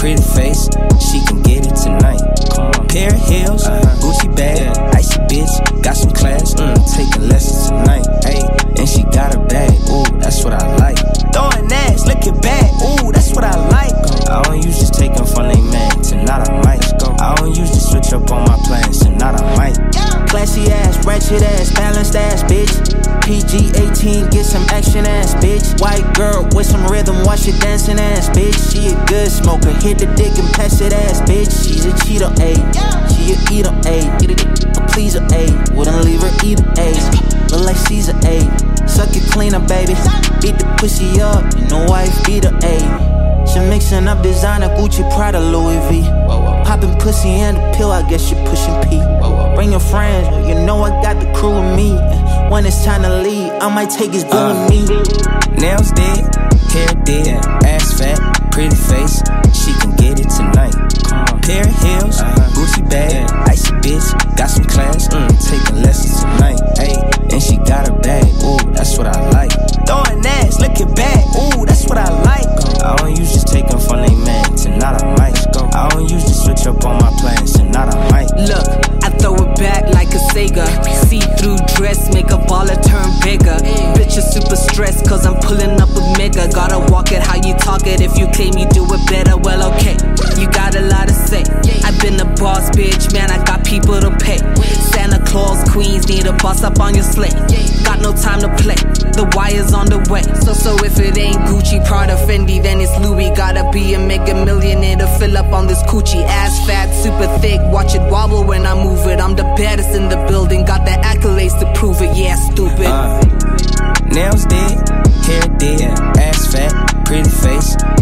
pretty face, she can get it tonight. Pair of heels, Gucci bag, icy bitch, got some class, taking lessons tonight. Hey, and she got her bag, ooh, that's what I like. Throwing ass, looking back, ooh, that's what I like. I don't usually take them from they man, tonight I might. I don't usually switch up on my plans, tonight I might. Classy ass, ratchet ass, balanced ass, bitch. PG-18, get some action ass, bitch. White girl with some rhythm, watch it dancing ass, bitch. She a good smoker, hit the dick and pass it ass, bitch. She's a cheater, ayy. She a eater, ayy. A pleaser, ayy. Wouldn't leave her either, ayy. Look like Caesar, ayy. Suck it cleaner, baby. Beat the pussy up, and the wife beater, ayy. She mixing up designer, Gucci, Prada, Louis V. Popping pussy and the pill, I guess she pushing P. Bring your friends, you know I got the crew with me. When it's time to leave, I might take his boo with me. Nails dead, hair dead, ass fat, pretty face, she can get it tonight. Pair of heels, Gucci bag, icy bitch, got some class, taking lessons tonight. Hey, and she got her bag, ooh, that's what I like. Throwing ass, looking back, ooh, that's what I like. I don't usually take them from they man, tonight I might. I don't usually switch up on my plans, tonight I might. Look, I throw it back like a Sega. See-through dress, make a baller turn bigger. Bitch is super stressed cause I'm pulling up a mega. Gotta walk it how you talk it, if you claim you do it better, well okay. You got a lot to say. I've been a boss bitch, man, I got people to pay. Santa Claus queens need a boss up on your slate. Got no time to play, the wire's on the way. So if it ain't Gucci, Prada, Fendi, then it's Louis. Gotta be a mega millionaire to fill up on this coochie. Ass fat, super thick, watch it wobble when I move it. I'm the baddest in the building, got the accolades to prove it, yeah, stupid. Nails dead, hair dead, ass fat, pretty face,